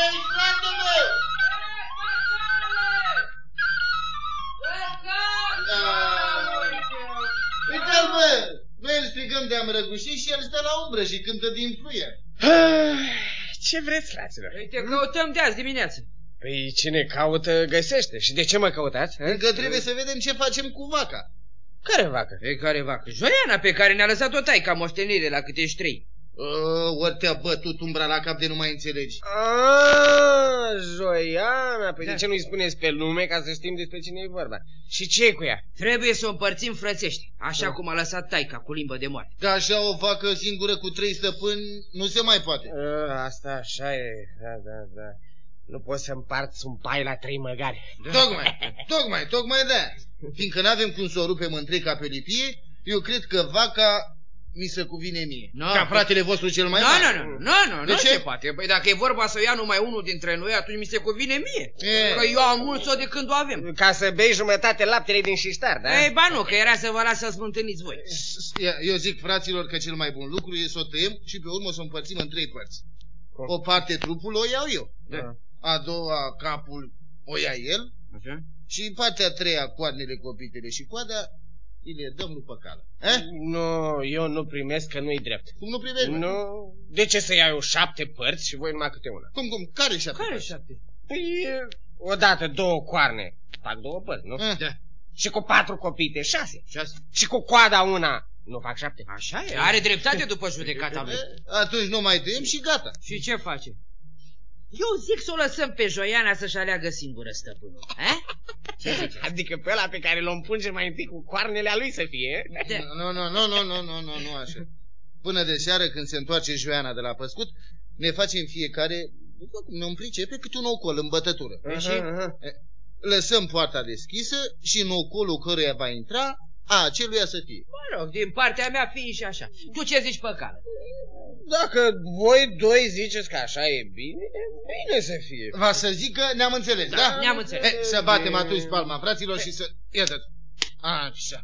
aici, frate meu! Uite-l, bă! Noi îl strigăm de-am răgușit și el stă la umbră și cântă din fluier. Ce vreți, fraților? Păi te căutăm de azi dimineață. Păi cine caută, găsește. Și de ce mă căutați? Încă trebuie să vedem ce facem cu vaca. Care vacă? Pe care vacă? Joiana, pe care ne-a lăsat-o taica moștenire la câte 3. Ori te-a bătut umbra la cap de nu mai înțelegi. Joiana, păi Da. de ce nu-i spuneți pe lume ca să știm despre cine e vorba? Și ce e cu ea? Trebuie să o împărțim frățești, așa cum a lăsat taica cu limbă de moarte. Că așa o vacă singură cu 3 stăpâni nu se mai poate. Asta așa e, da. Nu poți să împarți un pai la 3 măgari. Tocmai de-aia. Fiindcă n-avem cum să o rupem în 3 ca pe lipie, eu cred că vaca mi se cuvine mie. No, ca fratele vostru cel mai mare. Nu se poate. Păi dacă e vorba să ia numai unul dintre noi, atunci mi se cuvine mie. E. Că eu am mult-o de când o avem. Ca să bei jumătate laptele din șiștar, da? Ei, ba nu, că era să vă las să-ți mântâniți voi. Eu zic fraților că cel mai bun lucru e să o tăiem și pe urmă să o împărțim în 3 părți. O parte trupul o iau eu. Da. A doua capul o ia el. Așa? Și partea a treia coarnele, copitele și coada îi le dăm lui Păcală. Nu, eu nu primesc că nu-i drept. Cum nu privești? Nu, de ce să iau 7 părți și voi numai câte una? Cum? Care 7? Care 7? Păi, odată 2 coarne, fac 2 părți, nu? Da. Și cu 4 copite, 6. 6. Și cu coada una, nu fac 7. Așa e, are dreptate după judecata lui. Atunci nu mai tăiem și gata. Și ce face? Eu zic să o lăsăm pe Joiana să-și aleagă singură stăpânul. Ce zici? Adică pe ăla pe care l-o împunge mai întâi cu coarnele a lui să fie. Nu așa. Până de seară când se întoarce Joiana de la păscut, ne facem fiecare, după cum ne-o pricepe, câte un ocol în bătătură. Lăsăm poarta deschisă și în ocolul căruia va intra, a aceluia să fie. Mă rog, din partea mea fiind și așa. Tu ce zici, Păcală? Dacă voi doi ziceți că așa e bine, bine să fie. Va să zic că ne-am înțeles, da? Ne-am înțeles. Să batem atunci palma, fraților, și să... Iată-te. Așa.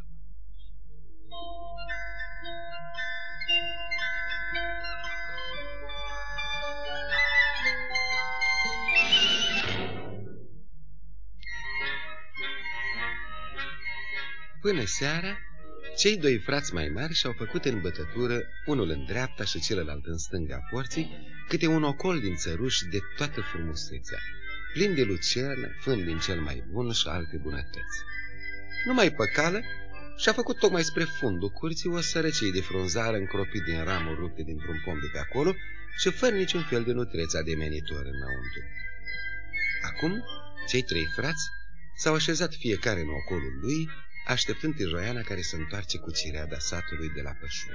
Până seara, cei 2 frați mai mari și-au făcut în bătătură, unul în dreapta și celălalt în stânga porții, câte un ocol din țăruși de toată frumusețea, plin de lucernă, fân din cel mai bun și alte bunătăți. Numai Păcală și-a făcut tocmai spre fundul curții o sărăcie de frunzară încropit din ramuri rupte dintr-un pom de pe acolo și fără niciun fel de nutreț ademenitor înăuntru. Acum, cei 3 frați s-au așezat fiecare în ocolul lui, așteptând pe Joiana care se întoarce cu cireada satului de la pășuni.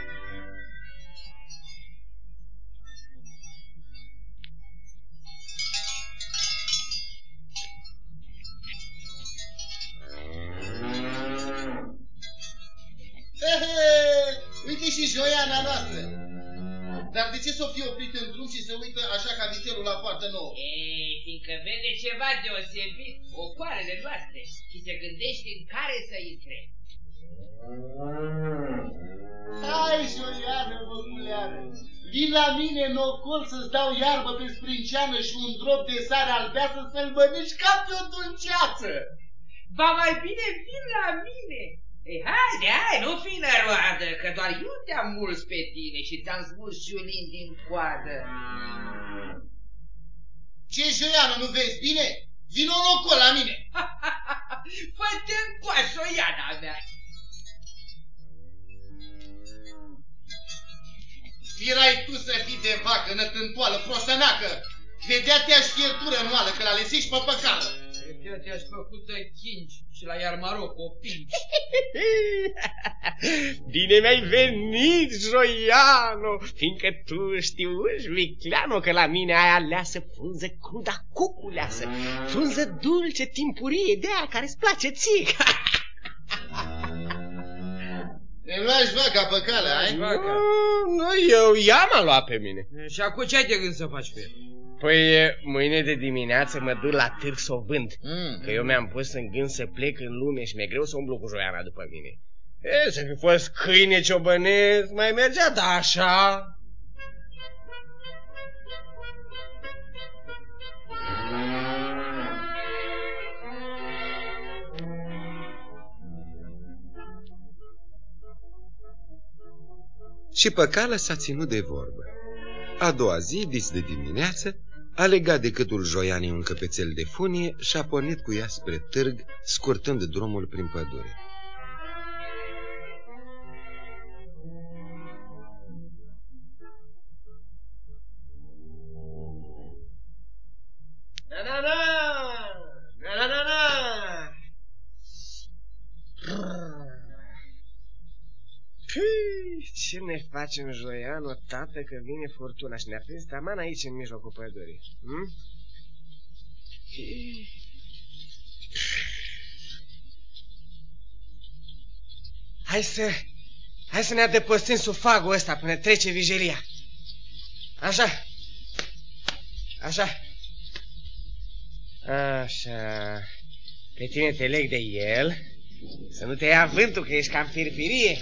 Uite și Joiana noastră. Dar de ce s-o fi oprit în drum și se uită așa ca vițelul la poartă nouă? Fiindcă vede ceva deosebit, ocoarele noastre, și se gândește în care să intre. Hai, Joiană, măculeană, vin la mine în ocol să-ți dau iarbă pe sprinceană și un drop de sare albeasă să-l mănânci ca pe o dulceață. Ba mai bine vin la mine. Ei, hai, nu fi năroadă, că doar eu te-am mulți pe tine și ți-am smuls ciulin din coadă. Ce, Joiană, nu vezi bine? Vino în ocol la mine. Fă-te încoa, Joiana mea. Firai tu să fii de vacă, nătântoală, prostănacă. Vedea-te-aș fiertură în oală, că l-a lăsești pe Păcală. Te-aș făcută chinci și la Iarmaroc o pinci. Bine mi-ai venit, Joiano, fiindcă tu știuși, vicleano, că la mine ai aleasă frunză cruda cuculeasă, frunză dulce, timpurie, de aia care-ți place ție. Ne lași vaca, Păcală, ai? Nu, ea m-a luat pe mine. Și acum ce ai de gând să faci cu el? Păi, mâine de dimineață mă duc la târg să o vând. Că eu mi-am pus în gând să plec în lume și mi-e greu să umblu cu Joiana după mine. Să fi fost câine ciobănesc, mai mergea, da așa. și pe cală s-a ținut de vorbă. A doua zi, dis de dimineață, a legat de câtul Joianei un căpețel de funie și a pornit cu ea spre târg, scurtând drumul prin pădure. Ce ne facem, Joiano, tată, că vine furtuna și ne-a prins taman aici în mijlocul pădurii? Hai să ne adăpostim sub fagul ăsta până trece vijelia. Așa. Pe tine te leg de el, să nu te ia vântul, că ești cam firfirie.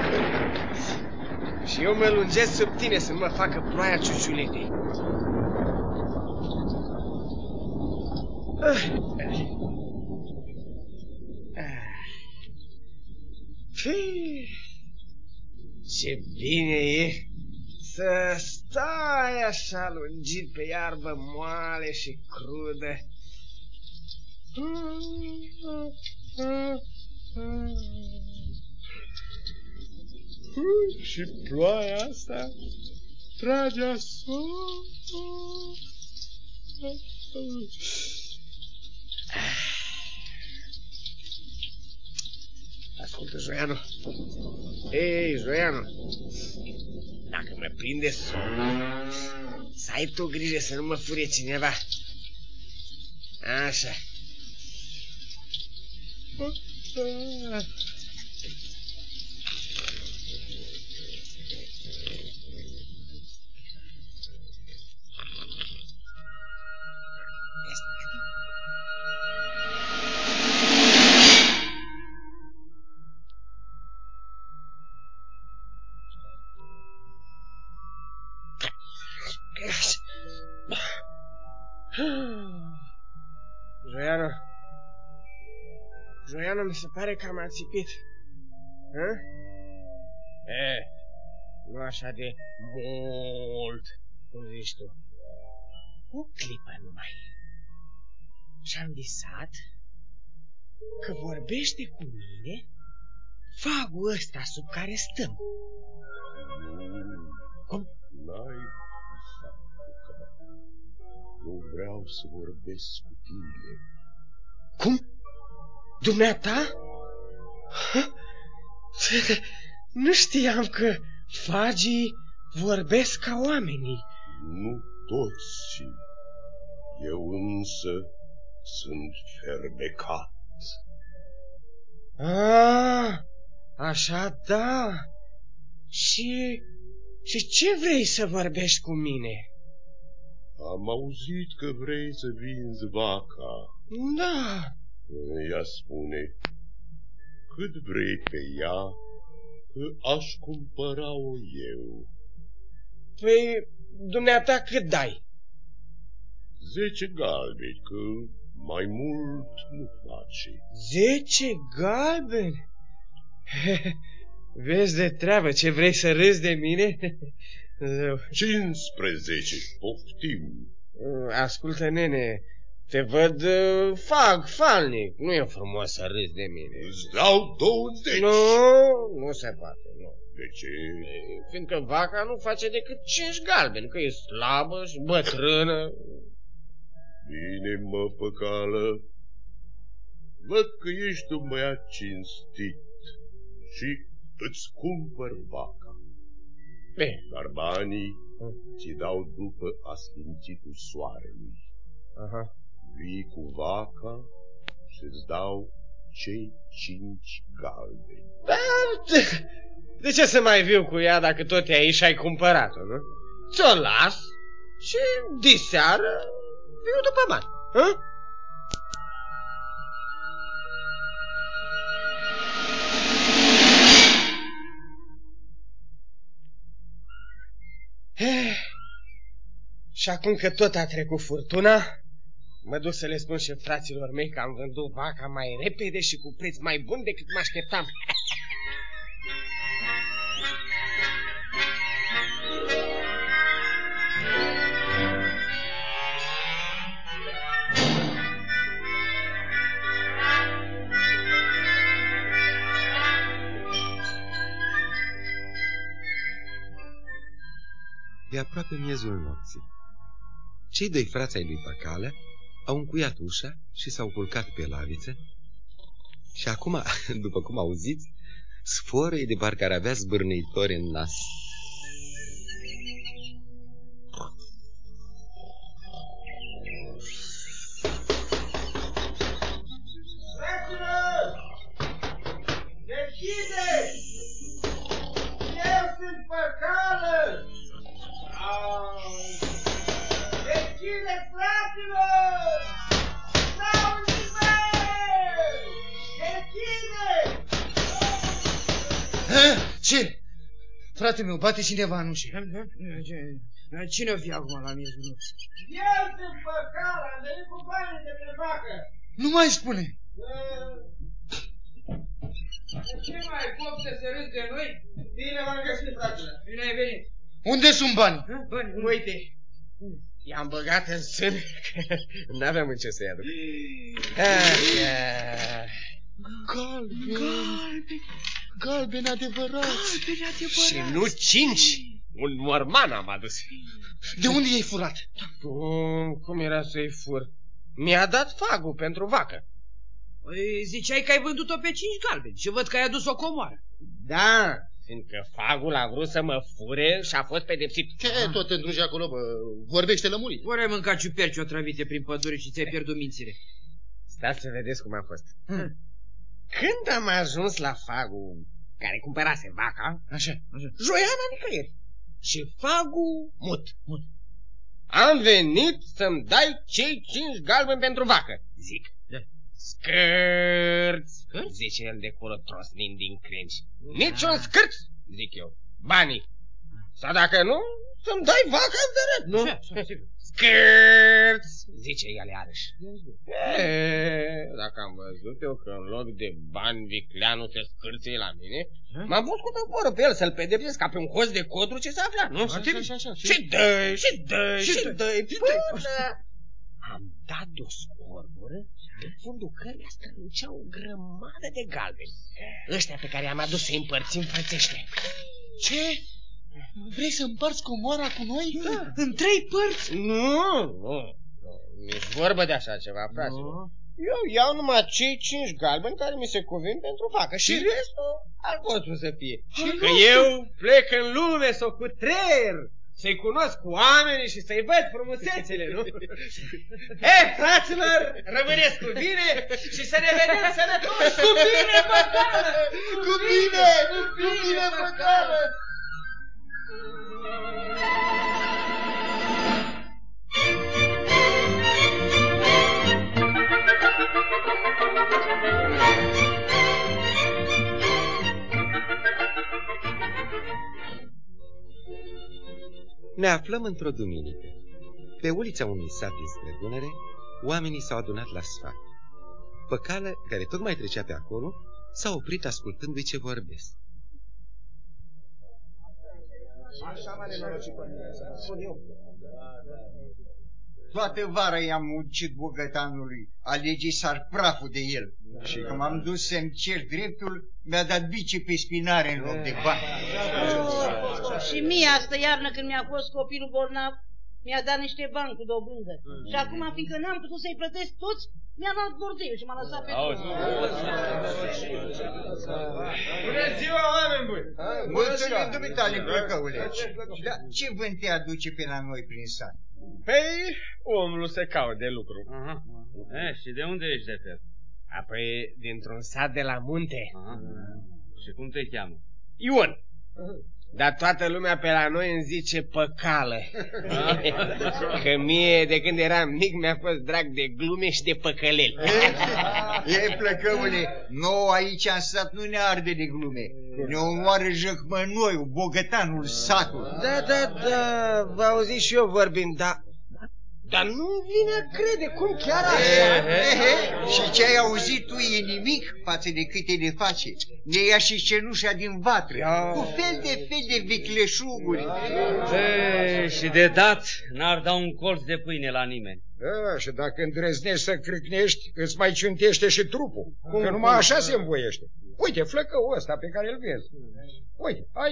Și eu mă lungesc sub tine să nu mă facă ploaia ciuciuletei. Ce bine e să stai așa lungit pe iarbă moale și crudă. Și ploaia asta trage asupra. Ascultă, Joiano. Ei, Joiano, dacă mă prinde somnul, să ai tu grijă să nu mă furie cineva. Așa. Joiano, mi se pare că am ațipit. Nu așa de mult, cum zici tu. O clipă numai. Și-am visat că vorbește cu mine fagul ăsta sub care stăm. Cum? N-ai visat, că nu vreau să vorbesc cu tine. Cum? Dumneata? Nu știam că fagii vorbesc ca oamenii. Nu toți. Eu însă sunt fermecat. Așa da. Și ce vrei să vorbești cu mine? Am auzit că vrei să vinzi vaca. Da. Ea spune, cât vrei pe ea, că aș cumpăra-o eu. Păi, dumneata cât dai? 10 galbeni, că mai mult nu face. 10 galbeni? Vezi de treabă, ce vrei să râzi de mine? 15, poftim. Ascultă, nene, te văd falnic. Nu e frumos să râzi de mine. Îți dau 20. Nu se poate, nu. De ce? Fiindcă vaca nu face decât 5 galbeni, că e slabă și bătrână. Bine, mă, păcală. Văd că ești un băiat cinstit și îți cumpăr vaca. Bine. Dar banii ți dau după asfințitul soarelui. Vii cu vaca și îți dau cei 5 galbeni. De ce să mai viu cu ea dacă tot e aici și ai cumpărat-o, nu? Ți-o las și diseară viu după bani. Și acum că tot a trecut furtuna, mă duc să le spun și fraților mei că am vândut vaca mai repede și cu preț mai bun decât mă așteptam. E aproape miezul nopții. Cei doi frați ai lui Păcală au încuiat ușa și s-au culcat pe laviță. Și acum, după cum auziți, sforă de parcă ar avea zbârnitori în nas. Fraților! Deschideți! Eu sunt Păcală! Deschideți, fraților! N-au nimeni! Deschideți! Ce? Frate meu, bate cineva în ușă. Cine o fi acum la miezul nopții? Eu sunt Păcală, am venit cu banii de pe vacă! Nu mai spune. Ce mai cop să se râzi de noi? Bine v-am găsit, fraților! Bine ai venit. Unde sunt banii? Bani, Uite, i-am băgat în sân, că n-aveam în ce să-i aduc. Galben adevărat. Și nu 5, un morman am adus. De unde i-ai furat? Cum era să-i fur? Mi-a dat fagul pentru vacă. Păi ziceai că ai vândut-o pe 5 galbeni și văd că ai adus o comoară. Da, fiindcă fagul a vrut să mă fure și a fost pedepsit. Ce tot îndrugi acolo, bă? Vorbește lămurit. Ori ai mâncat ciuperci otrăvite prin pădure și ți-ai pierdut mințile. Stați să vedeți cum a fost. Când am ajuns la fagul care cumpărase vaca, Așa. Joiana nicăieri și fagul mut. Am venit să-mi dai cei 5 galbeni pentru vacă, zic. Da. Scârț, zice el de cură trosnind din crengi. Niciun scârț, zic eu. Banii. Sau dacă nu, să-mi dai vaca de răt, nu? Scârț, zice el iarăși. Dacă am văzut eu că în loc de bani vicleanul se scârție la mine, m-am pus cu toporul pe el să-l pedepsesc ca pe un hoț de codru ce se afla, nu? Și dă-i, până am dat de o scorbură pe fundul căreia strălucea o grămadă de galbeni. Ăștia pe care i-am adus să-i împărțim frățește. Ce? Vrei să împarți comoara cu noi? Da. În 3 părți? Nu, nici vorbă de așa ceva, frate. Eu iau numai cei 5 galbeni care mi se cuvin pentru vacă și restul al vostru să fie. Că eu plec în lume să o cutreier, să-i cunosc oamenii și să-i văd frumusețele, nu? Fraților, rămâneți cu bine și să ne vedem sănătoși. Cu bine, Păcală! Cu bine, Păcală! Ne aflăm într-o duminică. Pe ulița unui sat din spre Dunăre, oamenii s-au adunat la sfat. Păcală, care tocmai trecea pe acolo, s-a oprit ascultându-i ce vorbesc. Toată vara i-am muncit bogătanului, alege sar praful de el. Și când m-am dus să-mi cer dreptul, mi-a dat bice pe spinare în loc de bani. Și mie astă iarnă când mi-a fost copilul bolnav, mi-a dat niște bani cu dobândă. Și acum, fiindcă n-am putut să-i plătesc toți, mi-a luat bordeiul și m-a lăsat pe drum. Bună ziua, oameni buni! Mulțumim dumitale, Plăcăule. Dar ce vânt te aduce pe la noi prin sat? Păi, omul se caută de lucru. Și de unde ești de fel? Apoi, dintr-un sat de la munte. Și cum te cheamă? Ion. Dar toată lumea pe la noi îmi zice Păcală. Că mie, de când eram mic, mi-a fost drag de glume și de păcăleli. Plăcăule, nouă aici în sat nu ne arde de glume. Ne omoară jăcmănoiul, bogătanul satului. Da, vă auzi și eu vorbind, dar nu vine a crede, cum chiar așa? Și ce ai auzit tu e nimic față de câte le face. Ne ia și cenușa din vatră, cu fel de vicleșuguri. Și de dat n-ar da un colț de pâine la nimeni. Da, și dacă îndrăznești să crâcnești, îți mai ciuntește și trupul, că numai așa se învoiește. Uite, flăcăul ăsta pe care îl vezi. Uite, aici,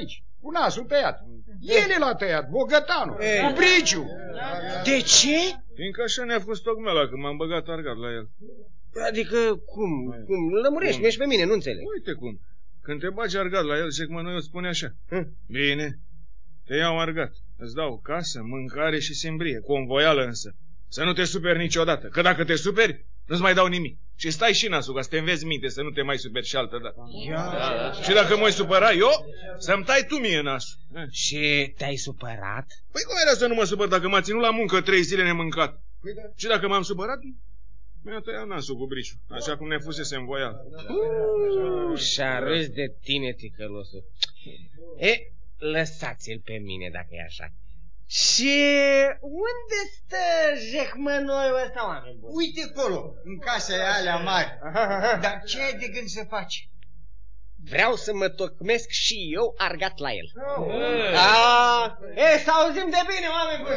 cu nasul tăiat. El l-a tăiat, bogătanul, cu briciu. De ce? Fiindcă așa ne-a fost tocmela când m-am băgat argat la el. Adică cum? Lămurește-mi și pe mine, nu înțeleg. Uite cum. Când te bagi argat la el, Jecmănoiul spune așa. Bine, te iau argat. Îți dau casă, mâncare și simbrie, cu o învoială însă. Să nu te superi niciodată, că dacă te superi, nu-ți mai dau nimic. Și stai și nasul, ca să te înveți minte, să nu te mai superi și altă dată. Și dacă m-ai supăra eu, să-mi tai tu mie nasul. Și te-ai supărat? Păi cum era să nu mă supăr dacă m-a ținut la muncă 3 zile nemâncat? Și dacă m-am supărat, mi-a tăiat nasul cu briciu, așa cum ne fusese în voială. Și-a râs de tine, ticălosul. Lăsați-l pe mine dacă e așa. Și unde stă Jecmănoiul ăsta, oameni buni? Uite acolo, în casa alea mari. Dar ce ai de gând să faci? Vreau să mă tocmesc și eu argat la el. Să auzim de bine, oameni buni.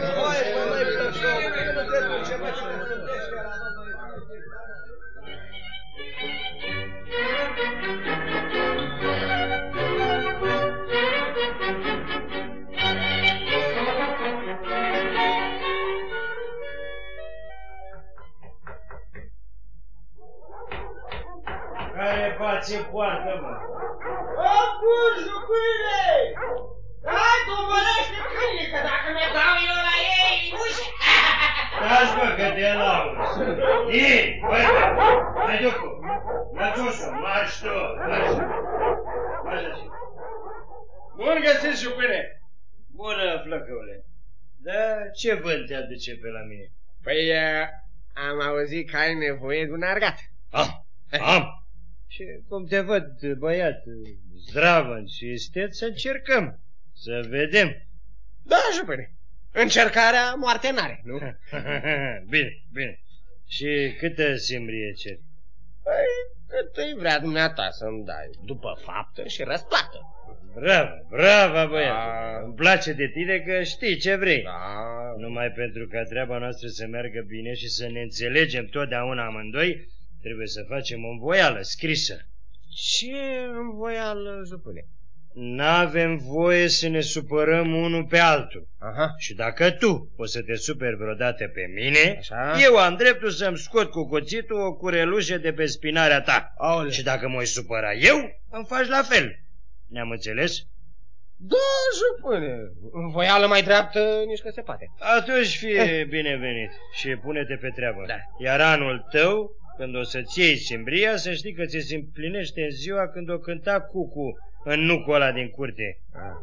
Care face poartă, mă? Bun, jupâine! Hai, dobărește câine, că dacă mi dau eu la ei, uși! Taci, bă, că te lauzi. Ei, băi, mai ducu, mățușă, marș tu, marș. Marș așa. Bun găsit, jupâine! Bună, flăcăule. Dar ce vânt te aduce pe la mine? Păi, am auzit că ai nevoie de un argat. Am. Și cum te văd, băiat, zdravăn și isteț, să încercăm, să vedem. Da, jupâine. Încercarea moarte n-are, nu? Bine, bine. Și câtă simbrie ceri? Păi, cât îi vrea dumneata să-mi dai, după faptă și răsplată. Bravo, băiat. Îmi place de tine că știi ce vrei. Da. Numai pentru ca treaba noastră să meargă bine și să ne înțelegem totdeauna amândoi, trebuie să facem o învoială scrisă. Ce învoială, jupâine? N-avem voie să ne supărăm unul pe altul. Aha. Și dacă tu poți să te superi vreodată pe mine, așa, eu am dreptul să-mi scot cu cuțitul o curelușă de pe spinarea ta. Aole. Și dacă m-o supăra eu, îmi faci la fel. Ne-am înțeles? Da, jupâine. Învoială mai dreaptă nici că se poate. Atunci fie binevenit și pune-te pe treabă. Da. Iar anul tău, când o să-ți iei simbria, să știi că ți se împlinește în ziua când o cânta cucu în nucul ăla din curte.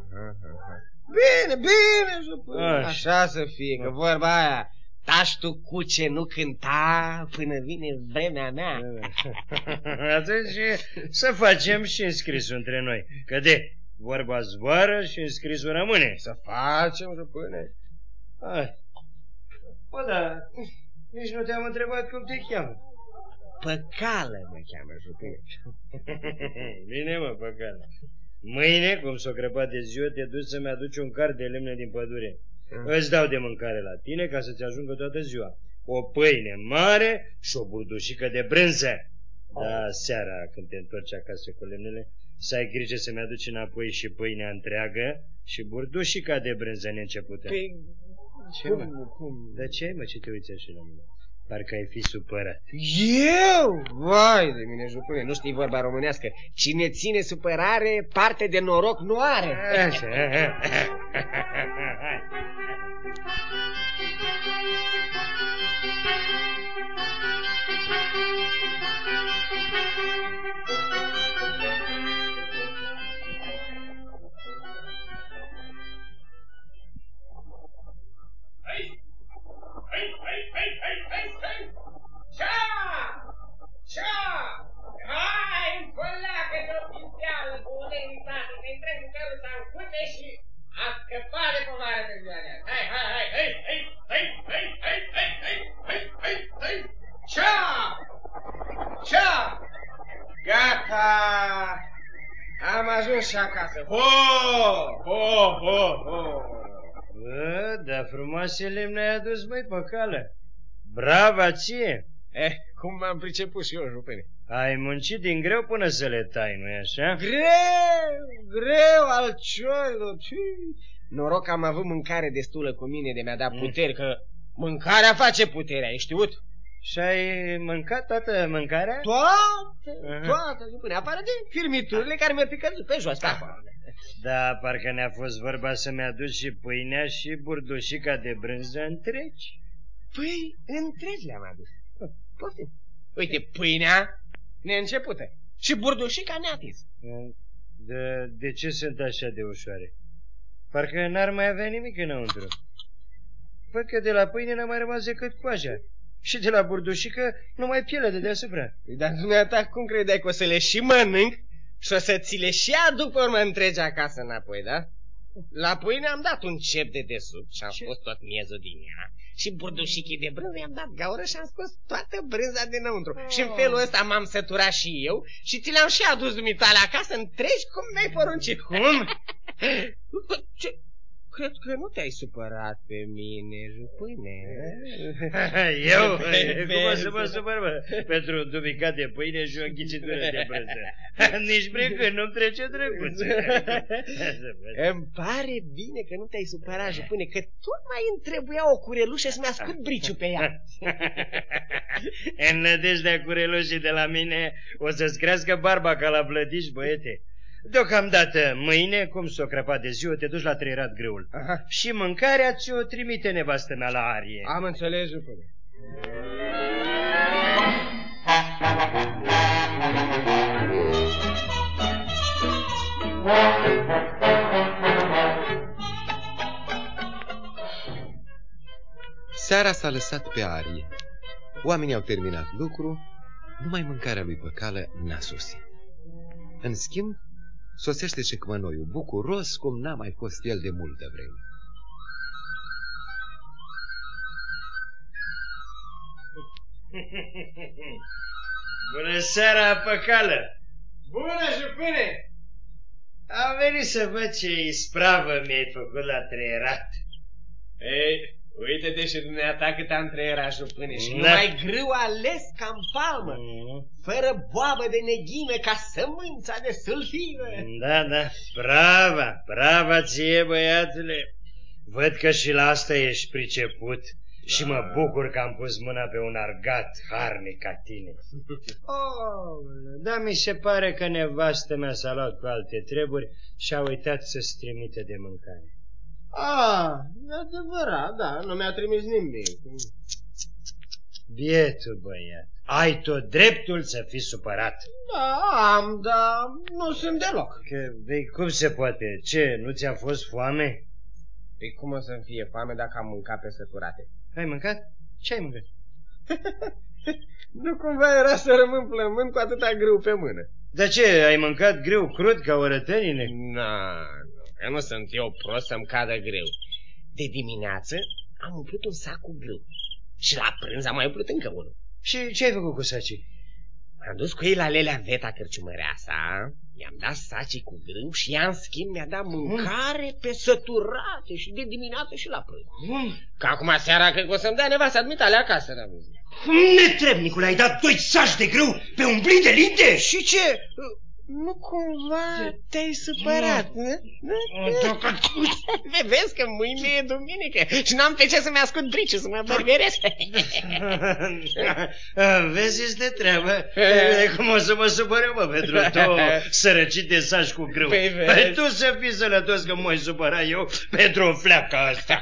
Bine, jupâine. Așa să fie, că vorba aia, taci tu cuce nu cânta până vine vremea mea. Atunci să facem și înscrisul între noi, că de vorba zboară și înscrisul rămâne. Să facem, jupâine. Bă, da, nici nu te-am întrebat cum te cheamă. Păcală mă cheamă, jupâine. Bine, mă, Păcală. Mâine, cum s-o crăpat de ziua, te duci să-mi aduci un card de lemne din pădure. Îți dau de mâncare la tine ca să-ți ajungă toată ziua. O pâine mare și o burdușică de brânză. Da, seara, când te întorci acasă cu lemnele, să ai grijă să-mi aduci înapoi și pâinea întreagă și burdușica de brânză neîncepută. Păi, cum? Dar ce ai, mă, ce te uiți așa la mine? Parcă ai fi supărat. Eu? Vai de mine, jupâine, nu știi vorba românească. Cine ține supărare, parte de noroc nu are. Așa. Gata! Am ajuns și acasă. Ho! Bă, dar frumoase lemne ai adus, băi, Păcală. Brava ție! Cum m-am priceput și eu, jupâne. Ai muncit din greu până să le tai, nu-i așa? Greu al cioilor. Noroc că am avut mâncare destulă cu mine de mi-a dat puteri, că mâncarea face puterea, ai știut? Și ai mâncat toată mâncarea? Toată, jupâne, afară de firmiturile care mi-au picat pe jos, pe afară. Da, parcă ne-a fost vorba să-mi aduci și pâinea și burdușica de brânză întregi. Păi, întregi le-am adus. Poftim. Uite, pâinea neîncepută și burdușica neatins. De ce sunt așa de ușoare? Parcă n-ar mai avea nimic înăuntru. Văd că de la pâine n-a mai rămas decât coaja. Și de la burdușică numai pielea de deasupra. Dar dumneata, cum credeai că o să le și mănânc și o să ți le și aduc pe urmă întregi acasă înapoi, da? La pâine am dat un cep de desubt și am scos tot miezul din ea. Și burdușichii de brânză i-am dat gaură și am scos toată brânza dinăuntru. Și în felul ăsta m-am săturat și eu și ți le-am și adus dumitale acasă întregi cum mi-ai poruncit. Cum? Ce? Cred că nu te-ai supărat pe mine, jupâne. Eu? Cum o să mă supăr, mă? Pentru un dumicat de pâine și o ghicitură de brânză. Nici prin când nu-mi trece drăguț. Îmi pare bine că nu te-ai supărat, jupâne, că tot mai îmi trebuia o curelușă să-mi ascult briciul pe ea. În nădejdea curelușii de la mine o să-ți crească barba ca la blădiș, băiete. Deocamdată, mâine, cum s-o crăpat de ziua, te duci la Trăierat Grâul. Aha. Și mâncarea ți-o trimite nevastă mea la Arie. Am înțeles, jupâne. Seara s-a lăsat pe Arie. Oamenii au terminat lucru, numai mâncarea lui Păcală n-a sosit. În schimb, sosește cecmănoiul, bucuros cum n-a mai fost el de multă vreme. Bună seara, Păcală! Bună, jupâne! Am venit să văd ce ispravă mi-ai făcut la Trăierat. Ei, uite-te și dumneata cât am trăierat, jupâne, și numai grâu ales ca în palmă, fără boabă de neghină ca sămânța de sâlfină. Da, brava ție, băiatule. Văd că și la asta ești priceput și mă bucur că am pus mâna pe un argat harnic ca tine. Dar mi se pare că nevastă mea s-a luat cu alte treburi și a uitat să-ți trimite de mâncare. E adevărat, da, nu mi-a trimis nimic. Bietul băiat, ai tot dreptul să fii supărat. Da, am, dar nu sunt deloc. Cum se poate? Ce, nu ți-a fost foame? Păi cum o să-mi fie foame dacă am mâncat pe săturate? Ai mâncat? Ce ai mâncat? Nu cumva era să rămân plământ cu atâta grâu pe mână. Dar ce, ai mâncat grâu crud ca orătănile? Că nu sunt eu prost să-mi cadă greu. De dimineață am umplut un sac cu grâu și la prânz am mai umplut încă unul. Și ce ai făcut cu sacii? M-am dus cu ei la Lelea Veta, cărciumăreasa, i-am dat sacii cu grâu și ea, în schimb, mi-a dat mâncare pe săturate și de dimineață și la prânz. Că acum seara cred că o să-mi dea nevasta dumitale acasă. Netrebnicule, ai dat 2 saci de grâu pe un blin de linte? Și ce? Nu cumva te-ai supărat, Vezi că mâine e duminică și n-am pe ce să-mi ascund briciul, să mă bărberesc. Vezi, ești de treabă. Cum o să mă supăr eu, mă, pentru două sărăcit de saci cu grâu. Păi tu să fii sănătos că m-ai supăra eu pentru o fleacă asta.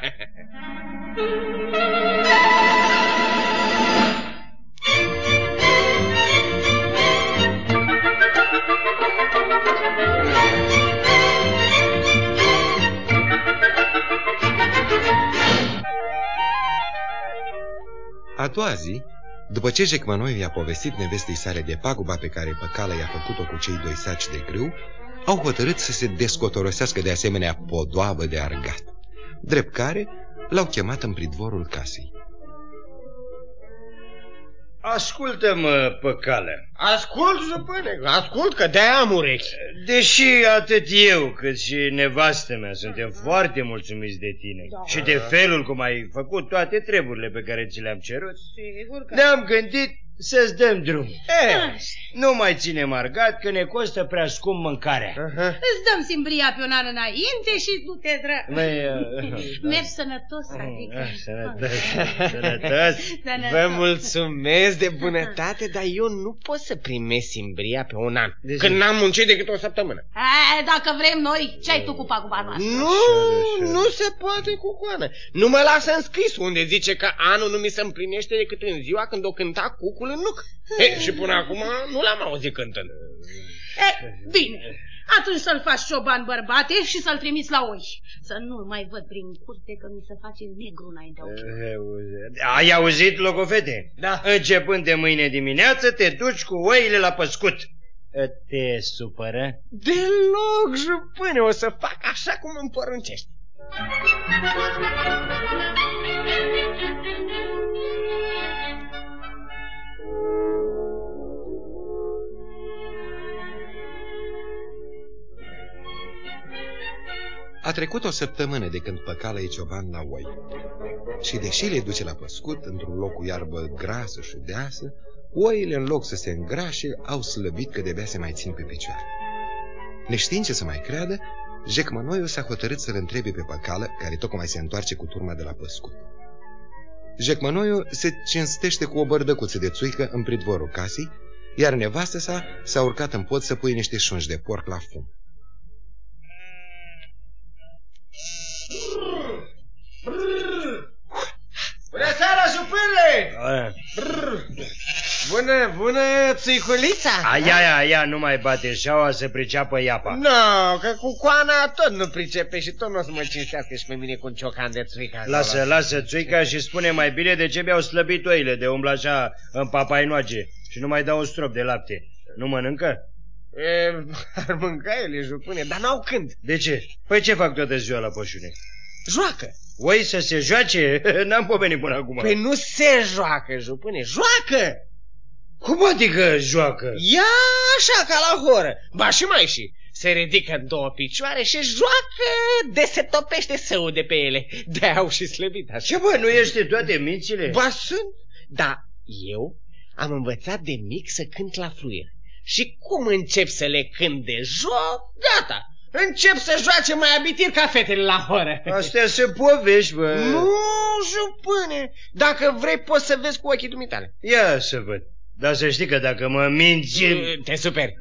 A doua zi, după ce Jecmănoi i-a povestit nevestei sale de paguba pe care Păcală i-a făcut-o cu cei 2 saci de grâu, au hotărât să se descotorosească de asemenea podoabă de argat, drept care l-au chemat în pridvorul casei. Ascultă-mă, Păcală. Ascult, jupâne, ascult, că de-aia am urechi. Deși atât eu cât și nevastă mea suntem foarte mulțumiți de tine și de felul cum ai făcut toate treburile pe care ți le-am cerut, ne-am gândit să-ți dăm drum. Nu mai ținem argat că ne costă prea scump mâncarea. Îți dăm simbria pe un an înainte și du-te, mergi sănătos, adică. Sănătos. Vă mulțumesc de bunătate, dar eu nu pot să primesc simbria pe un an, când n-am muncit decât o săptămână. Dacă vrem noi, ce-ai tu cu paguba noastră? Nu se poate, cucoană. Nu mă lasă înscris unde zice că anul nu mi se împlinește decât în ziua când o cânta cucul în nuc. Și până acum nu l-am auzit cântând. Bine, atunci să-l faci cioban, bărbate, și să-l trimiți la oi. Să nu-l mai văd prin curte, că mi se face negru înaintea ochilor. Ai auzit, logofete? Da. Începând de mâine dimineață te duci cu oile la păscut. Te supără? Deloc, jupâne, o să fac așa cum îmi poruncești. A trecut o săptămână de când păcală e cioban la oi. Și deși le duce la păscut, într-un loc cu iarbă grasă și deasă, oile, în loc să se îngrașe, au slăbit că de-abia se mai țin pe picioare. Neștiind ce să mai creadă, Jecmănoiul s-a hotărât să-l întrebe pe păcală, care tocmai se întoarce cu turma de la păscut. Jecmănoiul se cinstește cu o bărdăcuță de țuică în pridvorul casei, iar nevastă sa s-a urcat în pod să pui niște șunci de porc la fum. Bună seara, jupâne! Bună, țuiculița! Aia, nu mai bate șaua să priceapă iapa. No, că cucoana tot nu pricepe și tot nu o să mă cinstească și pe mine cu un ciocan de țuica. Lasă țuica și spune mai bine de ce mi-au slăbit oile, de umblă așa în papainoage și nu mai dau un strop de lapte. Nu mănâncă? Ar mânca ele, jupâne, dar n-au când. De ce? Păi ce fac toată ziua la pășune? Joacă. Oi să se joace? N-am pomenit până acum. Păi nu se joacă, jupâne, joacă! Cum adică joacă? Ia așa ca la horă, ba și mai și. Se ridică în două picioare și joacă de se topește său de pe ele. De-aia au și slăbit așa. Ce bă, nu ești de toate mințile? Ba sunt, dar eu am învățat de mic să cânt la fluier. Și cum încep să le cânt de joc, gata. Încep să joace mai abitir ca fetele la horă. Astea se povești, bă. Nu, jupâne, dacă vrei poți să vezi cu ochii dumitale. Ia să văd. Dar să știi că dacă mă minți... Te superi.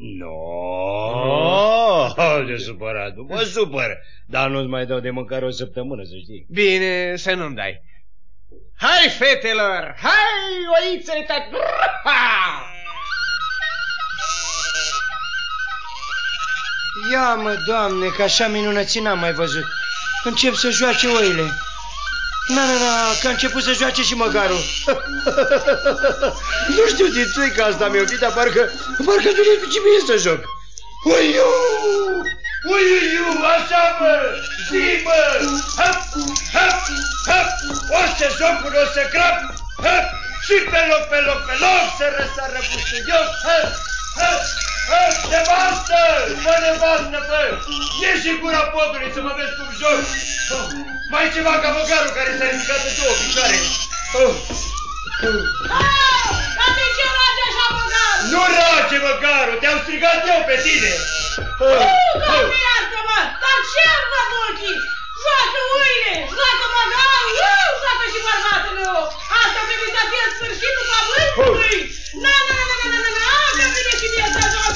No, te supărat, nu mă supăr. Dar nu-ți mai dau de mâncare o săptămână, să știi. Bine, să nu-mi dai. Hai, fetelor, hai, oițele tăi. Ia mă, Doamne, că așa minunății n-am mai văzut. Încep să joace oile. Na, că a început să joace și măgarul. Nu știu din țuica asta mi-a venit, dar parcă vine ce mie să joc. Uiu, așa mă, zi mă, hap, o să joc până o să crap, și pe loc, să răsară pustuios, nevastă, fă, ieși în gura podului să mă vezi cum joc. Mai ceva ca măgarul care s-a ridicat în două picioare. Dar de ce rage așa măgarul? Nu rage măgarul, te-am strigat eu pe tine. Doamne, iartă-mă, dar ce-am văd ochii? Joacă oile, joacă măgarul, joacă și bărbatul meu. Asta trebuie să fie sfârșitul pământului. Na, că vine și mie să joc.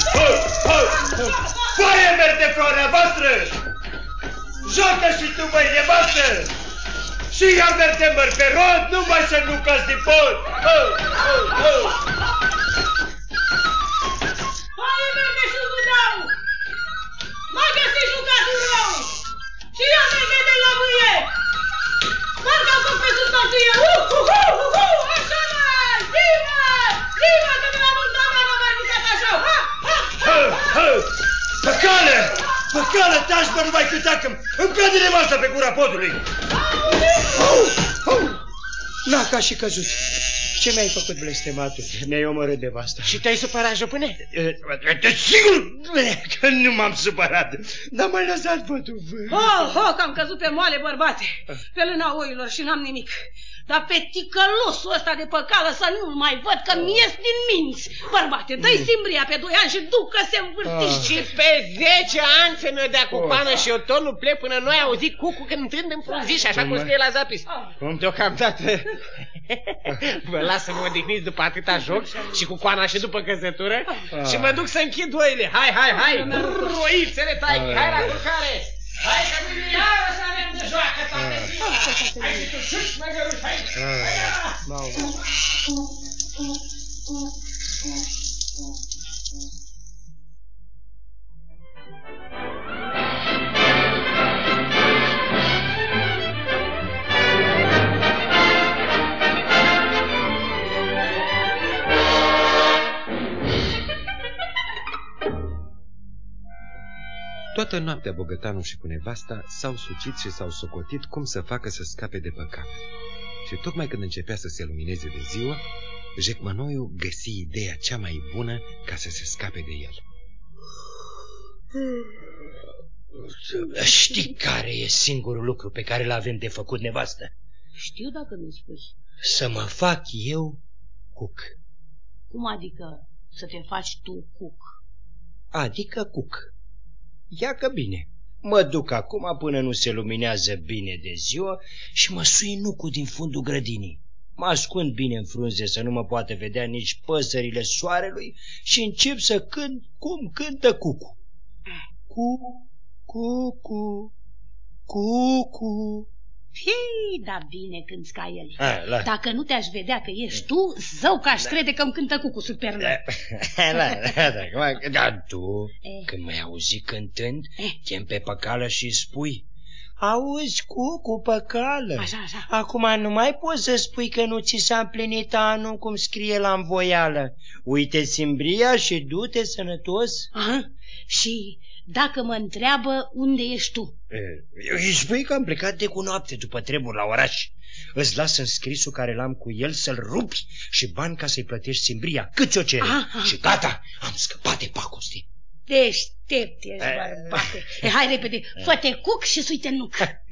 Foaie merde, floarea voastră! Joacă și tu, măi, nevastă! Și ia merde, măr, pe rod, numai să nu cazi din pod! Foaie merde și-l gândau! M-a găsit jucatul rău! Și eu să-i vede la mâie! Parcă am fost pe sus torție! Așa mai! Zi-mă, că mi-a mâncat mea, n-am mai jucat așa! Păcală, taci, bă, nu mai cânta că-mi cade nevasta pe gura podului! N-a ca și căzut. Ce mi-ai făcut, blestematul? Mi-ai omorât nevasta. Și te-ai supărat, jupâne? Sigur că nu m-am supărat, dar m-ai lăsat văduvă. Că am căzut pe moale, bărbate, pe lâna oilor și n-am nimic. Dar pe ticălosul ăsta de păcală să nu-l mai văd, că mi ies din minți. Bărbate, dă-i simbria pe 2 ani și ducă-se învârtiși. Și pe 10 ani se mi-o dea cu pană și eu tot nu plec până noi auzit cucu cântând în frunziș, așa cum scrie la zapis. Cum deocamdată vă las să mă odihniți după atâta joc și cu coana și după căzătură și mă duc să închid oile. Hai, roițele taichi, hai la culcare. Hai că mâine iară să avem de joacă toată ziua. Hai că tu șuși, măgăruși, hai. Toată noaptea bogătanul și cu nevasta s-au sucit și s-au socotit cum să facă să scape de păcat. Și tocmai când începea să se lumineze de ziua, jecmănoiul găsi ideea cea mai bună ca să se scape de el. Știi care e singurul lucru pe care l-avem de făcut, nevastă? Știu dacă nu spui. Să mă fac eu cuc. Cum adică să te faci tu cuc? Adică cuc. Ia că bine, mă duc acum până nu se luminează bine de ziua și mă sui nucul din fundul grădinii. Mă ascund bine în frunze să nu mă poată vedea nici păsările soarelui și încep să cânt cum cântă cucu. Cucu. Da bine cânti ca el. Dacă nu te-aș vedea că ești tu, zău că aș crede că îmi cântă cucu sub pernă. Dar tu, când m-ai auzit cântând, chem pe păcală și spui: auzi, cucu, păcală, așa. Acum nu mai poți să spui că nu ți s-a împlinit anul cum scrie la învoială. Uite simbria și du-te sănătos. Și dacă mă întreabă unde ești tu? Îi spui că am plecat de cu noapte după treburi la oraș. Îți las înscrisul care l-am cu el să-l rupi și bani ca să-i plătești simbria cât ți-o cere. Și gata, am scăpat de pacoste. Deștept ești, bărbate. Hai repede, fă-te cuc și sui-te în nuc.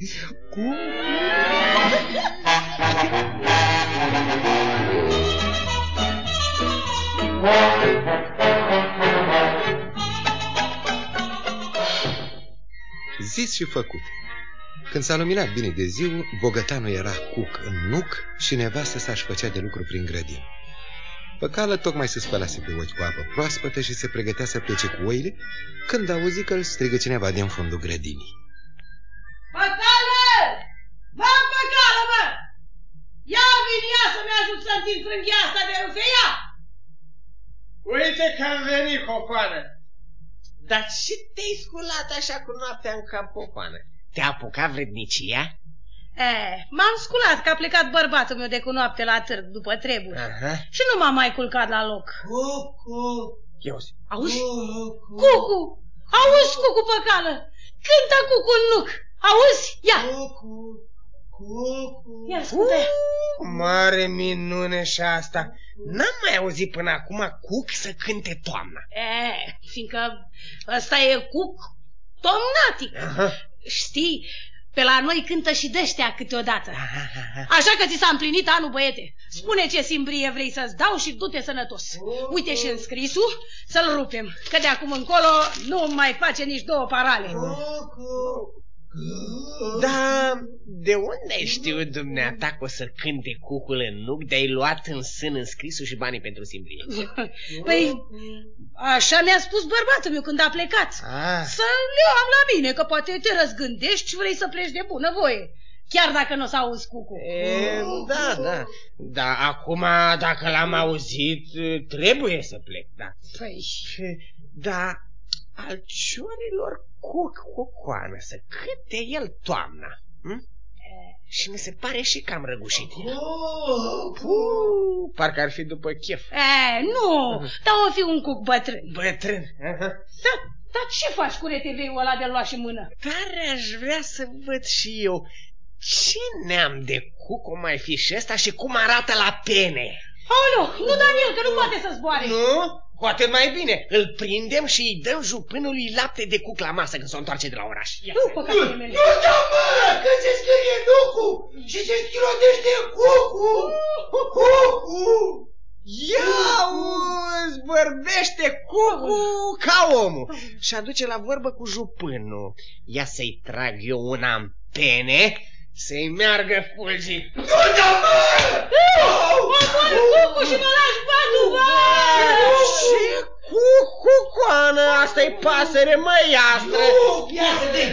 Zis și făcut. Când s-a luminat bine de ziua, bogătanul era cuc în nuc și nevastă s-și făcea de lucru prin grădină. Păcală tocmai se spălase pe ochi cu apă proaspătă și se pregătea să plece cu oile, când auzi că îl strigă cineva din fundul grădinii. Păcală! Bă, păcală, bă! Ia vin ea să-mi ajut să întind frânghia asta de rufeia! Uite că am venit, Cocoană! Dar ce te-ai sculat așa cu noaptea în cap, Cocoană? Te-a apucat vrednicia? M-am sculat că a plecat bărbatul meu de cu noapte la târg după treburi. Și nu m-am mai culcat la loc. Cucu! Auzi? Cucu! Auzi, cucu, păcală! Cântă cucu în nuc! Auzi? Ia! Cucu! Ia ascultă! Mare minune și asta! N-am mai auzit până acum cuc să cânte toamna. Fiindcă ăsta e cuc tomnatic. Știi, pe la noi cântă și de-aștia câteodată. Așa că ți s-a împlinit anul, băiete. Spune ce simbrie vrei să-ți dau și du-te sănătos. Uite și înscrisul, să-l rupem, că de acum încolo nu mai face nici 2 parale. Da, de unde ai știut dumneata că o să cânte cucul în nuc de-ai luat în sân înscrisul și banii pentru simbrie? Păi, așa mi-a spus bărbatul meu când a plecat. Să-l am la mine, că poate te răzgândești și vrei să pleci de bunăvoie, chiar dacă nu o să auzi cucu. Da. Dar acum, dacă l-am auzit, trebuie să plec, da. Păi... Da, al ciorilor Cocoană să cânte el toamna. Și mi se pare și cam răgușit. Parcă ar fi după chef. Nu, dar o fi un cuc bătrân. Bătrân? Dar ce faci cu RTV-ul ăla de luat și mână? Tare aș vrea să văd și eu ce neam de cuc o mai fi și ăsta și cum arată la pene. Aoleu, nu Daniel, că nu poate să zboare. Nu? Cu atât mai bine. Îl prindem și îi dăm jupânului lapte de cuc la masă când se întoarce de la oraș. Nu, păcatele mele. Nu dă mără, că se scrie nucu și se schirotește cucu. Cucu. Ia uzi, vorbește cucu ca omul și aduce la vorbă cu jupânul. Ia să-i trag eu una în pene, să-i meargă fulgii. Nu dă mără! Omor cucu și mă lași patul, bă! Ce cucoană? Asta-i pasăre măiastră. Ia să te...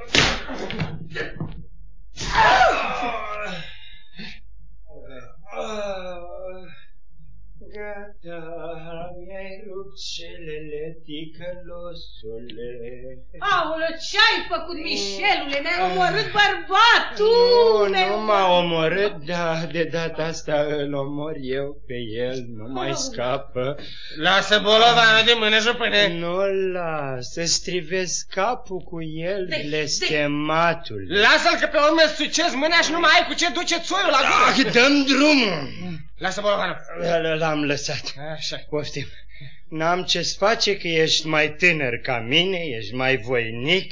Gata, mi-ai rupt celele, ticălosule. Aoleu, ce-ai făcut, Mișelule? Mi-ai omorât bărbatul! Nu m-a omorât, dar de data asta îl omor eu pe el, nu mai scapă. Lasă bolovană de mână, jupâne. Nu-l las, să strivesc capul cu el, blestematul. Lasă-l că pe urmă îți sucezi mâna și nu mai ai cu ce duce țoiul la gură. Dăm drumul. Lasă bolovană. L-am lăsat. Așa. Poftim. N-am ce-ți face că ești mai tânăr ca mine, ești mai voinic.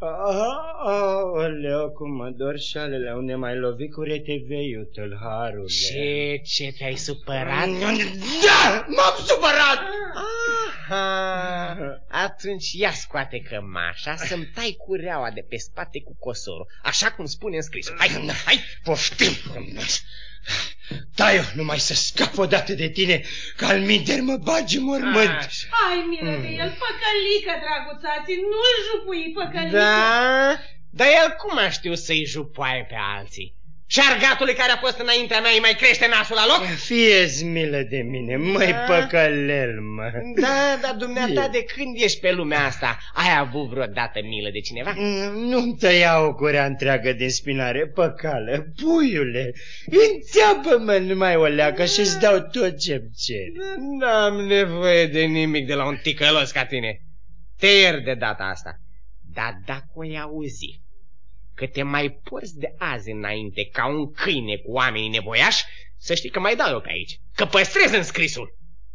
Aoleu, cum mă dor șalele, unde m-ai lovit cu reteveiul, tâlharule. Ce te-ai supărat? Da, m-am supărat! Aha, atunci ia scoate cămașa să-mi tai cureaua de pe spate cu cosorul, așa cum spune în scrisul. Hai! Poftim! Tai-o, numai să scap odată de tine, că alminteri mă bagi în mormânt. Ai milă de el, păcălică, draguțații, nu-l jupui, păcălică. Da? Dar el cum a știut să-i jupoaie pe alții? Șargatului care a fost înaintea mea îi mai crește nasul la loc? Fie-ți milă de mine, măi păcălel, mă. Da, dar dumneata de când ești pe lumea asta, ai avut vreodată milă de cineva? Nu-mi tăia o curea întreagă din spinare, păcală, puiule. Înțeapă-mă numai o leacă și-ți dau tot ce-mi ceri. N-am nevoie de nimic de la un ticălos ca tine. Te iert de data asta. Dar dacă o-i auzi că te mai porți de azi înainte ca un câine cu oamenii nevoiași, să știi că mai dau eu pe aici, că păstrez înscrisul.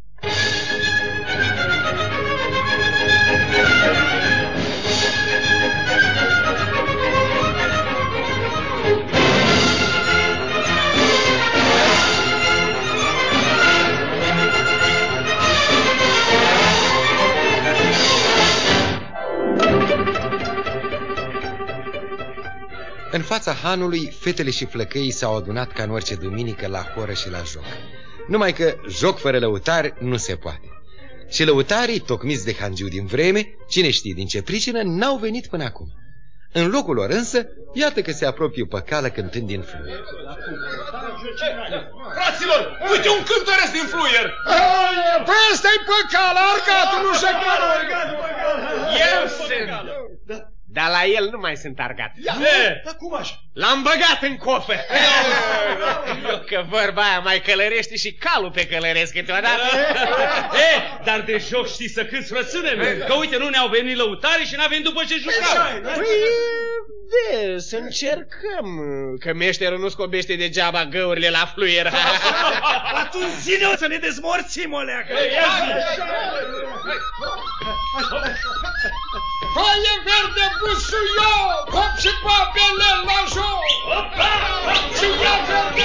În fața hanului, fetele și flăcăii s-au adunat ca în orice duminică la horă și la joc. Numai că joc fără lăutari nu se poate. Și lăutarii, tocmiți de hangiu din vreme, cine știe din ce pricină, n-au venit până acum. În locul lor însă, iată că se apropie Păcală cântând din fluier. Fraților, uite un cântăresc din fluier! Păi ăsta-i Păcală, argatul, nu șecmarul! Eu sunt! Dar la el nu mai sunt argat. Dar cum așa? L-am băgat în cofă. Că vorba aia mai călărește și calul pe călăresc câteodată. Dar de joc știi să cânti, frățâne, că uite, nu ne-au venit lăutari și n-avem după ce jucam. Păi, să încercăm, că meșterul nu scobește degeaba găurile la fluier. Atunci zine-o să ne dezmorțim, o leacă. Foaie verde, busuio, hop și papele la joc! Și ia verde!